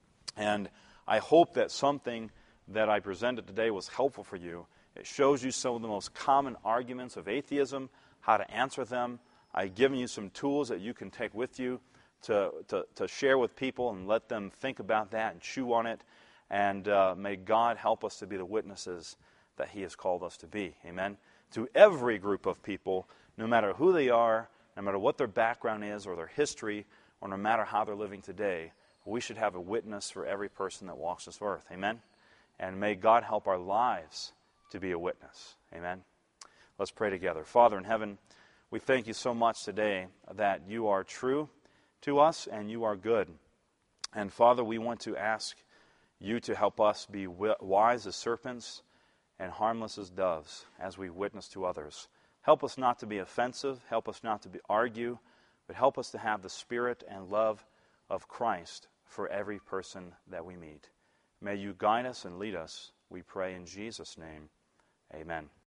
Speaker 1: And I hope that something that I presented today was helpful for you. It shows you some of the most common arguments of atheism, how to answer them. I've given you some tools that you can take with you to, to, to share with people and let them think about that and chew on it. And uh, may God help us to be the witnesses that he has called us to be. Amen? To every group of people, no matter who they are, no matter what their background is or their history, or no matter how they're living today, we should have a witness for every person that walks this earth. Amen? And may God help our lives to be a witness. Amen? Let's pray together. Father in heaven, we thank you so much today that you are true to us and you are good. And Father, we want to ask you to help us be wise as serpents and harmless as doves as we witness to others. Help us not to be offensive. Help us not to be, argue, but help us to have the spirit and love of Christ for every person that we meet. May you guide us and lead us, we pray in Jesus' name. Amen.